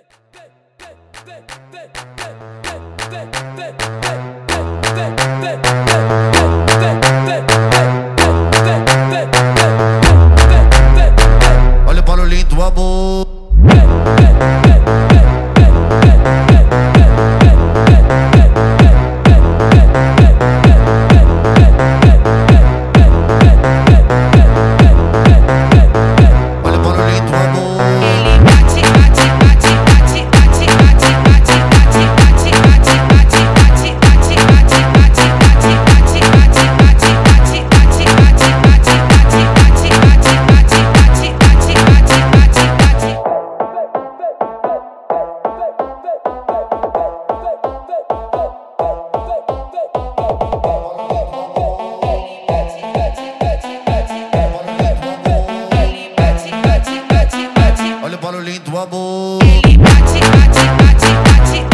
Olha o barulhinho do amor. Olha o barulhinho do amor. Ele bate, bate, bate, bate, bate, bate, bate, bate, bate, bate, bate, bate, bate, Olha o barulhinho do amor. ele bate, bate, bate, bate.